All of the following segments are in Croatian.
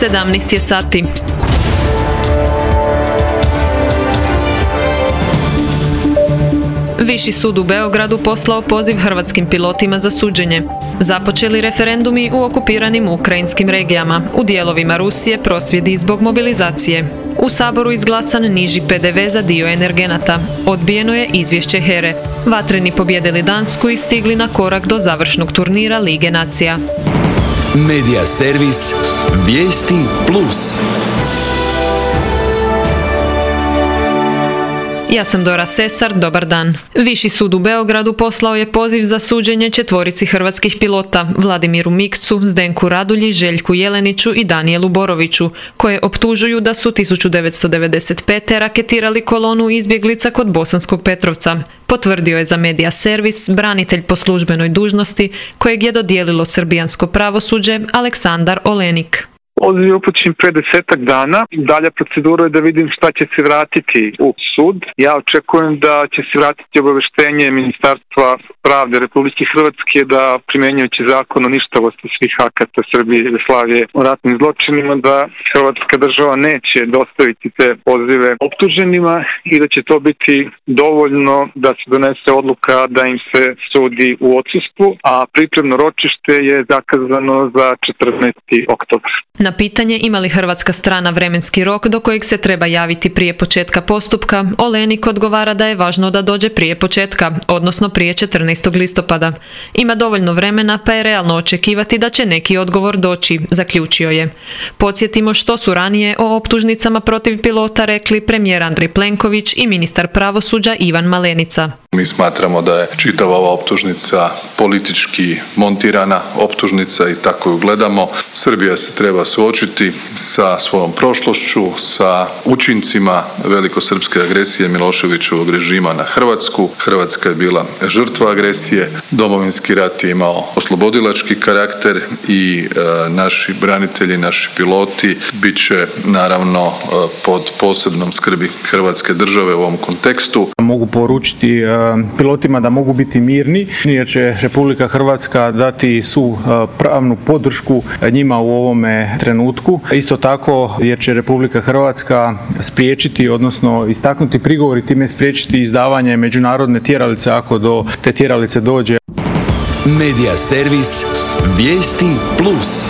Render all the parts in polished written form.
17 je sati. Viši sud u Beogradu poslao poziv hrvatskim pilotima za suđenje. Započeli referendumi u okupiranim ukrajinskim regijama. U dijelovima Rusije prosvjedi zbog mobilizacije. U Saboru izglasan niži PDV za dio energenata. Odbijeno je izvješće HERE. Vatreni pobjedili Dansku i stigli na korak do završnog turnira Lige nacija. Medija servis Vijesti Plus. Ja sam Dora Sesar, dobar dan. Viši sud u Beogradu poslao je poziv za suđenje 4 hrvatskih pilota, Vladimiru Mikcu, Zdenku Radulji, Željku Jeleniću i Danijelu Boroviću, koje optužuju da su 1995. raketirali kolonu izbjeglica kod Bosanskog Petrovca. Potvrdio je za Medija servis branitelj po službenoj dužnosti kojeg je dodijelilo srbijansko pravosuđe Aleksandar Olenik. Poziv je upućen pre 10-ak dana. Dalja procedura je da vidim šta će se vratiti u sud. Ja očekujem da će se vratiti obaveštenje Ministarstva pravde Republike Hrvatske da primjenjujući zakon o ništavosti svih akata Srbije i Jugoslavije o ratnim zločinima, da Hrvatska država neće dostaviti te pozive optuženima i da će to biti dovoljno da se donese odluka da im se sudi u odsustvu, a pripremno ročište je zakazano za 14. oktobar. Na pitanje ima li hrvatska strana vremenski rok do kojeg se treba javiti prije početka postupka, Olenik odgovara da je važno da dođe prije početka, odnosno prije 14. listopada. Ima dovoljno vremena pa je realno očekivati da će neki odgovor doći, zaključio je. Podsjetimo što su ranije o optužnicama protiv pilota rekli premijer Andrej Plenković i ministar pravosuđa Ivan Malenica. Mi smatramo da je čitava ova optužnica politički montirana optužnica i tako ju gledamo. Srbija se treba suočiti sa svojom prošlošću, sa učincima velikosrpske agresije Miloševićevog režima na Hrvatsku. Hrvatska je bila žrtva agresije, Domovinski rat je imao oslobodilački karakter i naši branitelji, naši piloti bit će naravno pod posebnom skrbi Hrvatske države u ovom kontekstu. Mogu poručiti pilotima da mogu biti mirni, jer će Republika Hrvatska dati svu pravnu podršku njima u ovome trenutku. Isto tako jer će Republika Hrvatska spriječiti, odnosno istaknuti prigovor i time spriječiti izdavanje međunarodne tjeralice ako do te tjeralice dođe. Medija servis Vijesti Plus.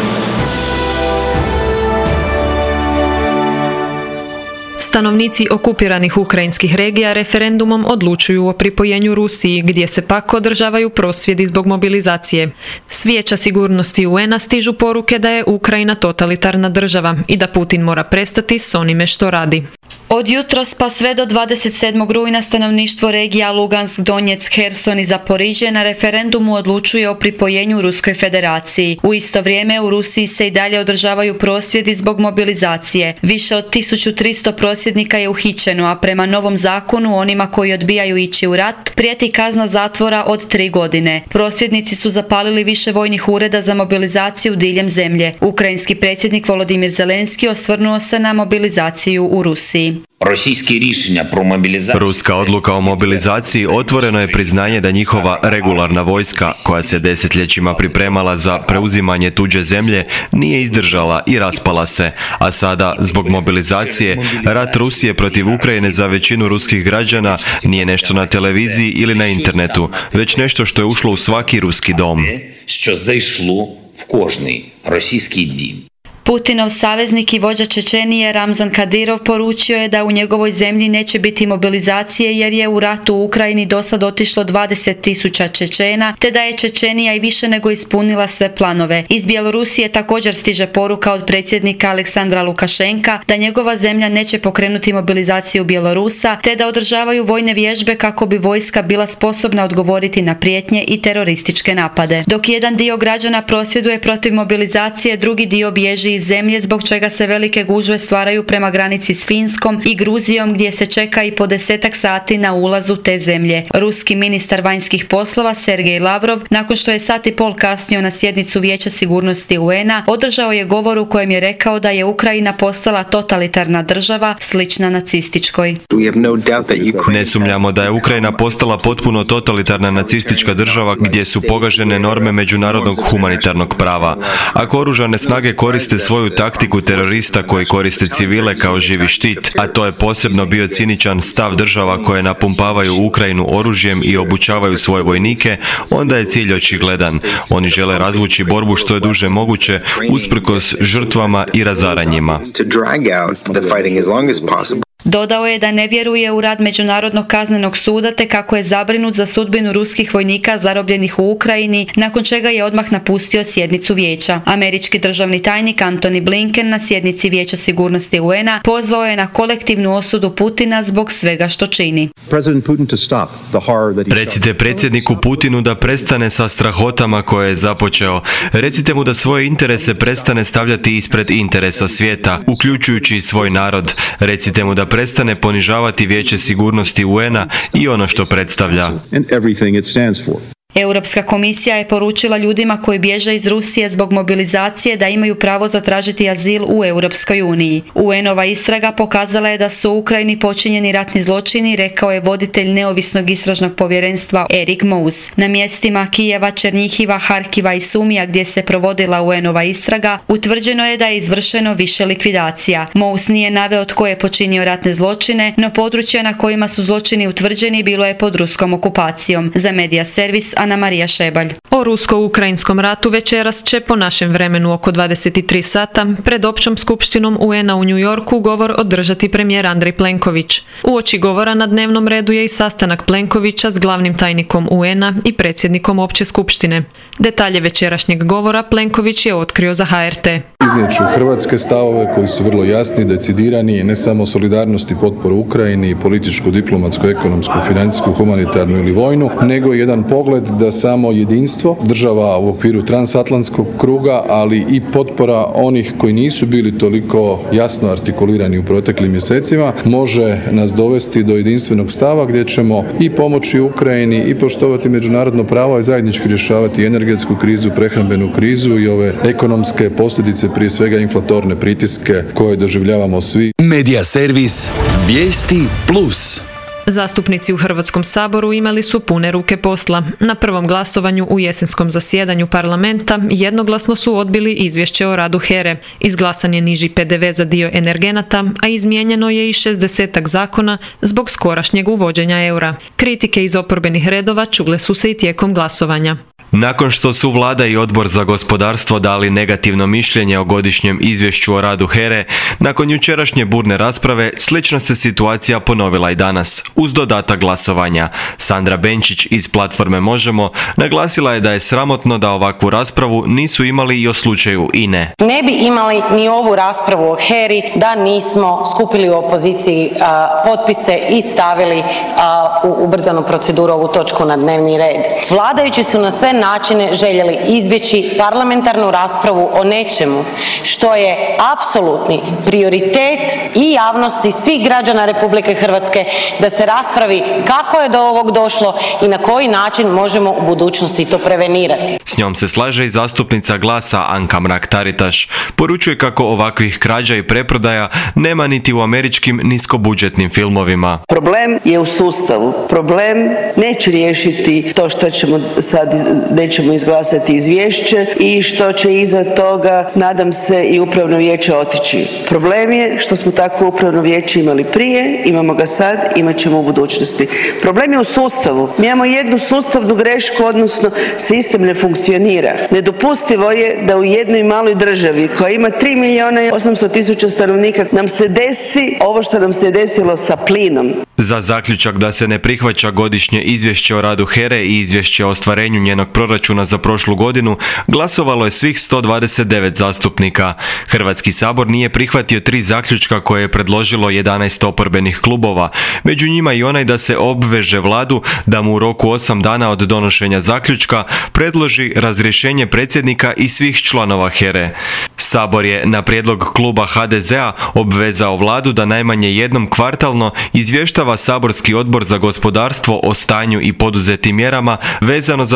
Stanovnici okupiranih ukrajinskih regija referendumom odlučuju o pripojenju Rusiji, gdje se pak održavaju prosvjedi zbog mobilizacije. S Vijeća sigurnosti UN-a stižu poruke da je Ukrajina totalitarna država i da Putin mora prestati s onime što radi. Od jutros pa sve do 27. rujna stanovništvo regija Lugansk, Donjeck, Herson i Zaporižje na referendumu odlučuje o pripojenju Ruskoj federaciji. U isto vrijeme u Rusiji se i dalje održavaju prosvjedi zbog mobilizacije. Više od 1300 prosvjednika je uhićeno, a prema novom zakonu onima koji odbijaju ići u rat prijeti kazna zatvora od 3 godine. Prosvjednici su zapalili više vojnih ureda za mobilizaciju diljem zemlje. Ukrajinski predsjednik Volodimir Zelenski osvrnuo se na mobilizaciju u Rusiji. Ruska odluka o mobilizaciji otvoreno je priznanje da njihova regularna vojska, koja se desetljećima pripremala za preuzimanje tuđe zemlje, nije izdržala i raspala se, a sada, zbog mobilizacije, rat Rusije protiv Ukrajine za većinu ruskih građana nije nešto na televiziji ili na internetu, već nešto što je ušlo u svaki ruski dom. Putinov saveznik i vođa Čečenije Ramzan Kadirov poručio je da u njegovoj zemlji neće biti mobilizacije jer je u ratu u Ukrajini dosad otišlo 20.000 Čečena, te da je Čečenija i više nego ispunila sve planove. Iz Bjelorusije također stiže poruka od predsjednika Aleksandra Lukašenka da njegova zemlja neće pokrenuti mobilizaciju Bjelorusa, te da održavaju vojne vježbe kako bi vojska bila sposobna odgovoriti na prijetnje i terorističke napade. Dok jedan dio građana prosvjeduje protiv mobilizacije, drugi dio bježi iz zemlje, zbog čega se velike gužve stvaraju prema granici s Finskom i Gruzijom, gdje se čeka i po 10 sati na ulazu te zemlje. Ruski ministar vanjskih poslova Sergej Lavrov, nakon što je sat i pol kasnio na sjednicu Vijeća sigurnosti UN-a, održao je govor u kojem je rekao da je Ukrajina postala totalitarna država slična nacističkoj. Ne sumnjamo da je Ukrajina postala potpuno totalitarna nacistička država gdje su pogažene norme međunarodnog humanitarnog prava. Ako oružane snage koriste svoju taktiku terorista koji koriste civile kao živi štit, a to je posebno bio ciničan stav država koje napumpavaju Ukrajinu oružjem i obučavaju svoje vojnike, onda je cilj očigledan. Oni žele razvući borbu što je duže moguće, usprkos žrtvama i razaranjima. Dodao je da ne vjeruje u rad Međunarodnog kaznenog suda te kako je zabrinut za sudbinu ruskih vojnika zarobljenih u Ukrajini, nakon čega je odmah napustio sjednicu vijeća. Američki državni tajnik Antony Blinken na sjednici Vijeća sigurnosti UN-a pozvao je na kolektivnu osudu Putina zbog svega što čini. Recite predsjedniku Putinu da prestane sa strahotama koje je započeo. Recite mu da svoje interese prestane stavljati ispred interesa svijeta, uključujući i svoj narod. Recite mu da prestane ponižavati Vijeće sigurnosti UN-a i ono što predstavlja. Europska komisija je poručila ljudima koji bježe iz Rusije zbog mobilizacije da imaju pravo zatražiti azil u Europskoj uniji. UN-ova istraga pokazala je da su u Ukrajini počinjeni ratni zločini, rekao je voditelj neovisnog istražnog povjerenstva Erik Mous. Na mjestima Kijeva, Černjihiva, Harkiva i Sumija gdje se provodila UN-ova istraga, utvrđeno je da je izvršeno više likvidacija. Mous nije naveo tko je počinio ratne zločine, no područja na kojima su zločini utvrđeni bilo je pod ruskom okupacijom. Za Media Servis Ana Marija Šebalj. O rusko-ukrajinskom ratu večeras će po našem vremenu oko 23 sata pred općom skupštinom UN-a u New Yorku govor održati premijer Andrej Plenković. Uoči govora na dnevnom redu je i sastanak Plenkovića s glavnim tajnikom UN-a i predsjednikom opće skupštine. Detalje večerašnjeg govora Plenković je otkrio za HRT. Iznijet ću hrvatske stavove koji su vrlo jasni, decidirani, ne samo solidarnost i potporu Ukrajini, političku, diplomatsku, ekonomsku, financijsku, humanitarnu ili vojnu, nego jedan pogled da samo jedinstvo država u okviru transatlantskog kruga, ali i potpora onih koji nisu bili toliko jasno artikulirani u proteklim mjesecima, može nas dovesti do jedinstvenog stava gdje ćemo i pomoći Ukrajini i poštovati međunarodno pravo i zajednički rješavati energetsku krizu, prehrambenu krizu i ove ekonomske posljedice, prije svega inflatorne pritiske koje doživljavamo svi. Media servis Vijesti Plus. Zastupnici u Hrvatskom saboru imali su pune ruke posla. Na prvom glasovanju u jesenskom zasjedanju parlamenta jednoglasno su odbili izvješće o radu HERE. Izglasan je niži PDV za dio energenata, a izmijenjeno je i 60 zakona zbog skorašnjeg uvođenja eura. Kritike iz oporbenih redova čule su se i tijekom glasovanja. Nakon što su Vlada i Odbor za gospodarstvo dali negativno mišljenje o godišnjem izvješću o radu HERE, nakon jučerašnje burne rasprave slična se situacija ponovila i danas, uz dodatak glasovanja. Sandra Benčić iz platforme Možemo naglasila je da je sramotno da ovakvu raspravu nisu imali i o slučaju INE. Ne bi imali ni ovu raspravu o HERI da nismo skupili u opoziciji potpise i stavili u ubrzanu proceduru ovu točku na dnevni red. Vladajući su na sve načine željeli izbjeći parlamentarnu raspravu o nečemu što je apsolutni prioritet i javnosti svih građana Republike Hrvatske da se raspravi kako je do ovog došlo i na koji način možemo u budućnosti to prevenirati. S njom se slaže i zastupnica Glasa Anka Mrak-Taritaš. Poručuje kako ovakvih krađa i preprodaja nema niti u američkim niskobudžetnim filmovima. Problem je u sustavu. Problem neće riješiti to što ćemo sad nećemo izglasati izvješće i što će iza toga, nadam se, i upravno vijeće otići. Problem je što smo takvo upravno vijeće imali prije, imamo ga sad, imat ćemo u budućnosti. Problem je u sustavu. Mi imamo jednu sustavnu grešku, odnosno sistem ne funkcionira. Nedopustivo je da u jednoj maloj državi koja ima 3.800.000 stanovnika nam se desi ovo što nam se desilo sa plinom. Za zaključak da se ne prihvaća godišnje izvješće o radu HERE i izvješće o ostvarenju njenog proračuna za prošlu godinu glasovalo je svih 129 zastupnika. Hrvatski sabor nije prihvatio 3 zaključka koje je predložilo 11 oporbenih klubova, među njima i onaj da se obveže Vladu da mu u roku 8 dana od donošenja zaključka predloži razrješenje predsjednika i svih članova HERE. Sabor je na prijedlog kluba HDZ-a obvezao Vladu da najmanje jednom kvartalno izvještava saborski odbor za gospodarstvo o stanju i poduzetim mjerama vezano za sigurnost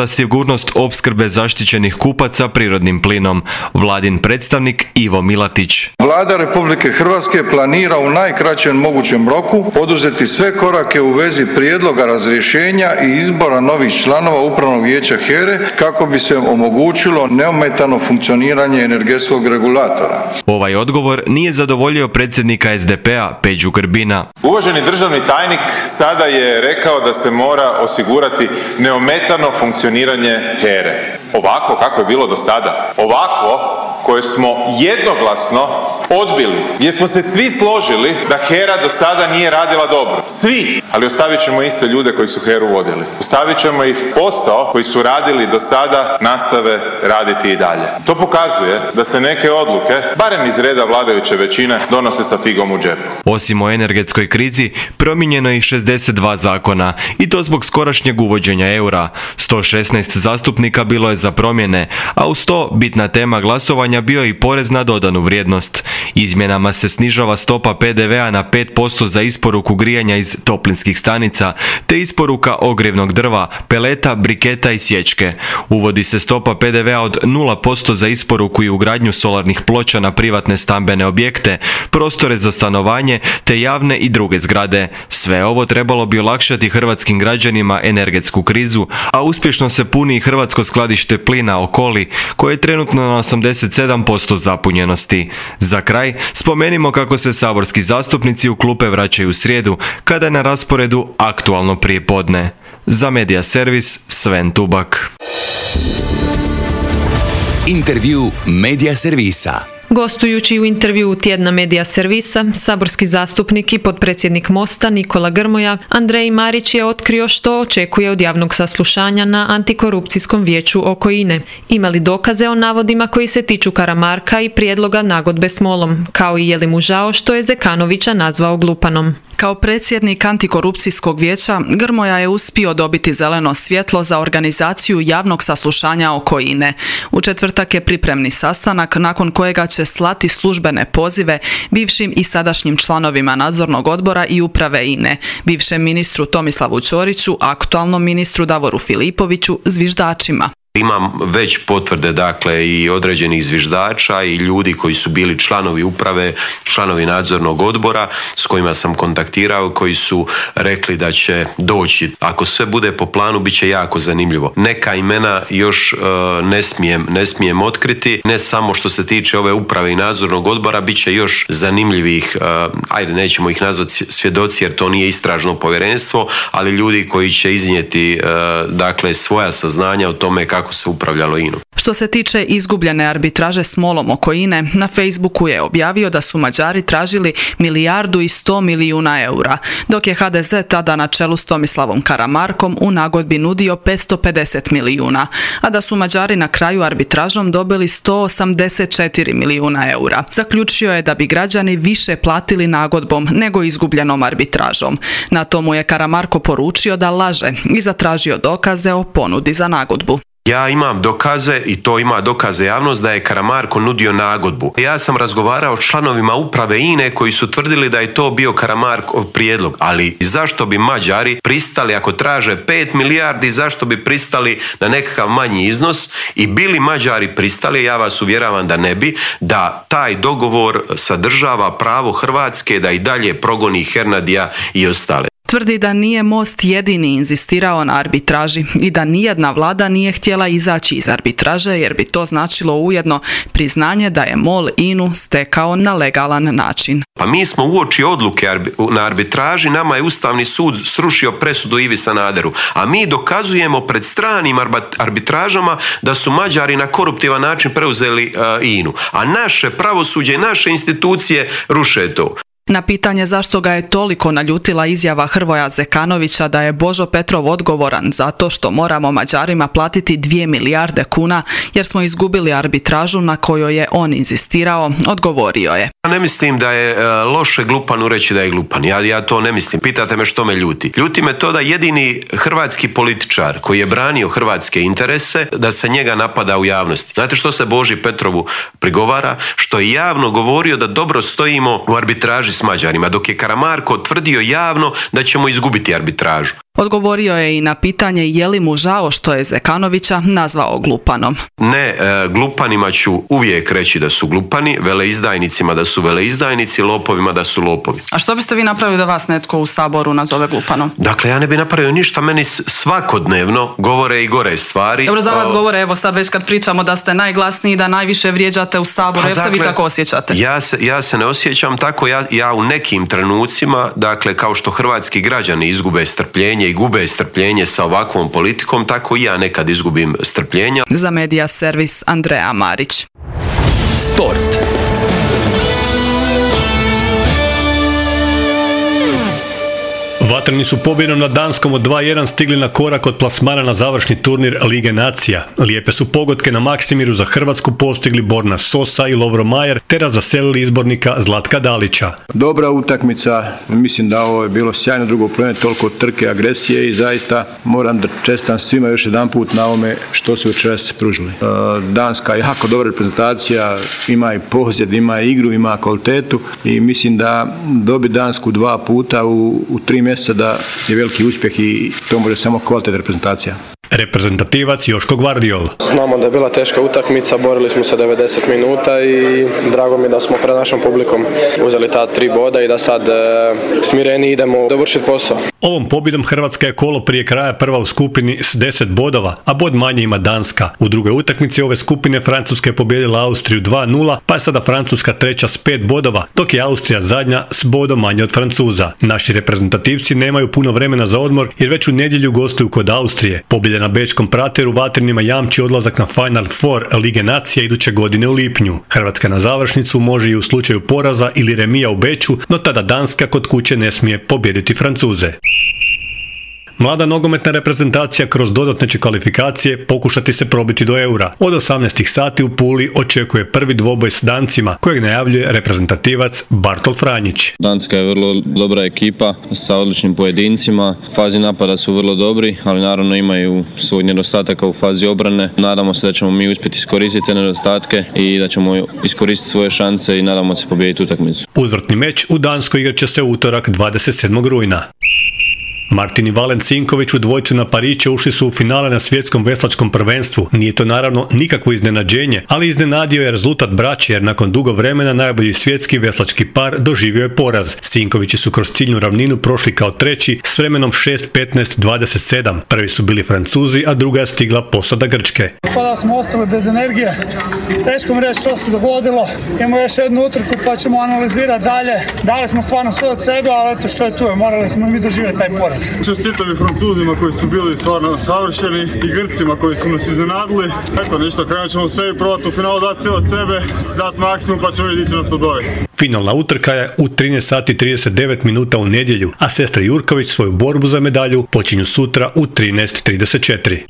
sigurnost opskrbe zaštićenih kupaca prirodnim plinom. Vladin predstavnik Ivo Milatić. Vlada Republike Hrvatske planira u najkraćem mogućem roku poduzeti sve korake u vezi prijedloga razrješenja i izbora novih članova Upravnog vijeća HERE kako bi se omogućilo neometano funkcioniranje energetskog regulatora. Ovaj odgovor nije zadovoljio predsjednika SDP-a Peđu Grbina. Uvaženi državni tajnik sada je rekao da se mora osigurati neometano funkcioniranje HERE. Ovako kako je bilo do sada, ovako koje smo jednoglasno odbili, gdje smo se svi složili da HERA do sada nije radila dobro. Svi, ali ostavit ćemo iste ljude koji su HERU vodili. Ostavit ćemo ih posao koji su radili do sada nastave raditi i dalje. To pokazuje da se neke odluke, barem iz reda vladajuće većine, donose sa figom u džepu. Osim o energetskoj krizi, promijenjeno je i 62 zakona, i to zbog skorašnjeg uvođenja eura. 116 zastupnika bilo je za promjene, a uz to bitna tema glasovanja bio i porez na dodanu vrijednost. Izmjenama se snižava stopa PDV-a na 5% za isporuku grijanja iz toplinskih stanica, te isporuka ogrjevnog drva, peleta, briketa i sječke. Uvodi se stopa PDV-a od 0% za isporuku i ugradnju solarnih ploča na privatne stambene objekte, prostore za stanovanje te javne i druge zgrade. Sve ovo trebalo bi olakšati hrvatskim građanima energetsku krizu, a uspješno se puni i hrvatsko skladište plina Okoli, koje je trenutno na 87% zapunjenosti. Za kraj, spomenimo kako se saborski zastupnici u klupe vraćaju u srijedu, kada je na rasporedu aktualno prijepodne. Za Medija servis, Sven Tubak. Intervju Medija servisa. Gostujući u intervjuu tjedna Medija servisa, saborski zastupnik i potpredsjednik Mosta Nikola Grmoja, Andrej Marić je otkrio što očekuje od javnog saslušanja na Antikorupcijskom vijeću oko INE. Ima li dokaze o navodima koji se tiču Karamarka i prijedloga nagodbe s MOL-om, kao i je li mu žao što je Zekanovića nazvao glupanom. Kao predsjednik Antikorupcijskog vijeća, Grmoja je uspio dobiti zeleno svjetlo za organizaciju javnog saslušanja oko INE. U četvrtak je pripremni sastanak nakon kojega će slati službene pozive bivšim i sadašnjim članovima nadzornog odbora i uprave INE, bivšem ministru Tomislavu Ćoriću, aktualnom ministru Davoru Filipoviću, zviždačima. Imam već potvrde, dakle, i određenih zviždača i ljudi koji su bili članovi uprave, članovi nadzornog odbora s kojima sam kontaktirao, koji su rekli da će doći. Ako sve bude po planu, bit će jako zanimljivo. Neka imena još ne smijem otkriti, ne samo što se tiče ove uprave i nadzornog odbora, bit će još zanimljivih, ajde, nećemo ih nazvati svjedoci jer to nije istražno povjerenstvo, ali ljudi koji će iznijeti, dakle, svoja saznanja o tome kako se upravljalo INA-om. Što se tiče izgubljene arbitraže s MOL-om oko INE, na Facebooku je objavio da su Mađari tražili 1,1 milijarda eura, dok je HDZ tada na čelu s Tomislavom Karamarkom u nagodbi nudio 550 milijuna, a da su Mađari na kraju arbitražom dobili 184 milijuna eura. Zaključio je da bi građani više platili nagodbom nego izgubljenom arbitražom. Na tomu je Karamarko poručio da laže i zatražio dokaze o ponudi za nagodbu. Ja imam dokaze, i to ima dokaze javnost, da je Karamarko nudio nagodbu. Ja sam razgovarao s članovima uprave INE koji su tvrdili da je to bio Karamarkov prijedlog. Ali zašto bi Mađari pristali, ako traže 5 milijardi, zašto bi pristali na nekakav manji iznos? I bili Mađari pristali, ja vas uvjeravam da ne bi, da taj dogovor sadržava pravo Hrvatske da i dalje progoni Hernadija i ostale. Tvrdi da nije Most jedini inzistirao na arbitraži i da nijedna vlada nije htjela izaći iz arbitraže jer bi to značilo ujedno priznanje da je MOL INA-u stekao na legalan način. Pa mi smo uoči odluke na arbitraži, nama je Ustavni sud srušio presudu Ivi Sanaderu, a mi dokazujemo pred stranim arbitražama da su Mađari na koruptivan način preuzeli INA-u, a naše pravosuđe i naše institucije ruše to. Na pitanje zašto ga je toliko naljutila izjava Hrvoja Zekanovića da je Božo Petrov odgovoran zato što moramo Mađarima platiti 2 milijarde kuna jer smo izgubili arbitražu na kojoj je on inzistirao, odgovorio je. Ne mislim da je loše glupanu reći da je glupan. Ja to ne mislim. Pitate me što me ljuti. Ljuti me to da jedini hrvatski političar koji je branio hrvatske interese, da se njega napada u javnosti. Znate što se Boži Petrovu prigovara? Što je javno govorio da dobro stojimo u arbitraži s Mađarima, dok je Karamarko tvrdio javno da ćemo izgubiti arbitražu. Odgovorio je i na pitanje je li mu žao što je Zekanovića nazvao glupanom. Ne, glupanima ću uvijek reći da su glupani, veleizdajnicima da su veleizdajnici, lopovima da su lopovi. A što biste vi napravili da vas netko u Saboru nazove glupanom? Dakle, ja ne bi napravio ništa, meni svakodnevno govore i gore stvari. Dobro, za vas govore, evo sad već kad pričamo da ste najglasniji, da najviše vrijeđate u Saboru, jer se vi tako osjećate? Ja se ne osjećam tako, ja u nekim trenucima, dakle, kao što hrvatski građani izgube strpljenje i gube strpljenje sa ovakvom politikom, tako i ja nekad izgubim strpljenja. Za Medija servis Andreja Marić. Sport. Vatreni su pobjedom nad Danskom od 2:1 stigli na korak od plasmana na završni turnir Lige nacija. Lijepe su pogodke na Maksimiru za Hrvatsku postigli Borna Sosa i Lovro Majer, te razveselili izbornika Zlatka Dalića. Dobra utakmica, mislim da ovo je bilo sjajno drugo polovreme, toliko trke, agresije i zaista moram da čestitam svima još jedan put na ovome što su večeras pružili. Danska je jako dobra reprezentacija, ima i posjed, ima i igru, ima kvalitetu i mislim da dobi Dansku 2 puta u 3 mjeseca da je veliki uspjeh i to može samo kvalitetna reprezentacija. Reprezentativac Joško Gvardiol. Znamo da je bila teška utakmica, borili smo se 90 minuta i drago mi je da smo pred našom publikom uzeli ta 3 boda i da sad smireni idemo dovršiti posao. Ovom pobjedom Hrvatska je kolo prije kraja prva u skupini s 10 bodova, a bod manje ima Danska. U drugoj utakmici ove skupine Francuska je pobijedila Austriju 2:0, pa je sada Francuska treća s 5 bodova, dok je Austrija zadnja s bodom manje od Francuza. Naši reprezentativci nemaju puno vremena za odmor jer već u nedjelju gostuju kod Austrije. Pobjeda na bečkom Prateru Vatrenima jamči odlazak na Final Four Lige nacija iduće godine u lipnju. Hrvatska na završnicu može i u slučaju poraza ili remija u Beču, no tada Danska kod kuće ne smije pobijediti Francuze. Mlada nogometna reprezentacija kroz dodatne će kvalifikacije pokušati se probiti do Eura. Od 18 sati u Puli očekuje prvi dvoboj s Dancima, kojeg najavljuje reprezentativac Bartol Franjić. Danska je vrlo dobra ekipa sa odličnim pojedincima. U fazi napada su vrlo dobri, ali naravno imaju svoj nedostataka u fazi obrane. Nadamo se da ćemo mi uspjeti iskoristiti te nedostatke i da ćemo iskoristiti svoje šanse i nadamo se pobijediti utakmicu. Uzvratni meč u Danskoj igrat će se u utorak 27. rujna. Martin i Valen Sinković u dvojcu na Pariće ušli su u finale na svjetskom veslačkom prvenstvu. Nije to naravno nikakvo iznenađenje, ali iznenadio je rezultat braće jer nakon dugo vremena najbolji svjetski veslački par doživio je poraz. Sinkovići su kroz ciljnu ravninu prošli kao treći s vremenom 6:15:27. Prvi su bili Francuzi, a druga je stigla posada Grčke. Pa smo ostali bez energije. Teško mi reći što se dogodilo. Imamo još jednu utrku pa ćemo analizirati dalje. Dali smo stvarno sve od sebe, ali eto što je tu, morali smo mi doživjeti taj poraz. Čestitam i Francuzima koji su bili stvarno savršeni i Grcima koji su nas iznenadili. Eto ništa, krenut ćemo sebi probati u finalu dati sve od sebe, dati maksimum pa ćemo vidjeti će nas to dovesti. Finalna utrka je u 13:39 u nedjelju, a sestre Jurković svoju borbu za medalju počinju sutra u 13:34.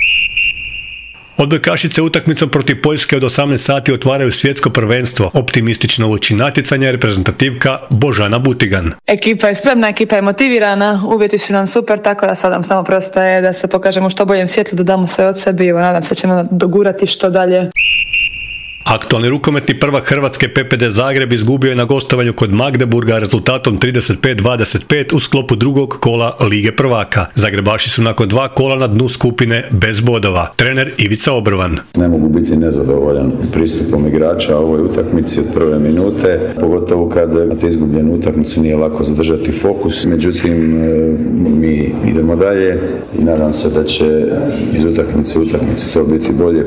Odbojkašice utakmicom protiv Poljske od 18 sati otvaraju svjetsko prvenstvo. Optimistično uoči natjecanja reprezentativka Božana Butigan. Ekipa je spremna, ekipa je motivirana, uvjeti su nam super, tako da sad nam samo preostaje da se pokažemo u što boljem svjetlu, da damo sve od sebe i nadam se da ćemo dogurati što dalje. Aktualni rukometni prvak Hrvatske PPD Zagreb izgubio je na gostovanju kod Magdeburga rezultatom 35-25 u sklopu drugog kola Lige prvaka. Zagrebaši su nakon 2 kola na dnu skupine bez bodova. Trener Ivica Obrvan. Ne mogu biti nezadovoljan pristupom igrača ovoj utakmici od prve minute, pogotovo kad imate izgubljenu utakmicu nije lako zadržati fokus. Međutim, mi idemo dalje i nadam se da će iz utakmice u utakmicu to biti bolje.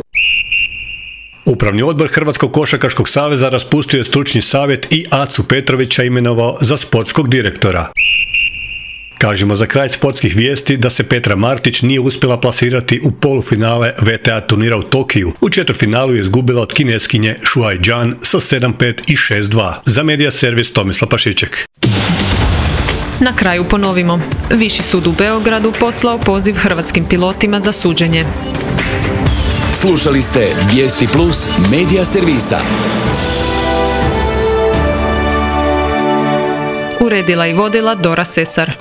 Upravni odbor Hrvatskog košarkaškog saveza raspustio je stručni savjet i Acu Petrovića imenovao za sportskog direktora. Kažemo za kraj sportskih vijesti da se Petra Martić nije uspjela plasirati u polufinale VTA turnira u Tokiju. U četvrtfinalu je izgubila od Kineskinje Shuai Zhan sa 7:5 i 6:2. Za Medija servis Tomislav Pašiček. Na kraju ponovimo. Viši sud u Beogradu poslao poziv hrvatskim pilotima za suđenje. Slušali ste Vijesti Plus Medija servisa. Uredila i vodila Dora Sesar.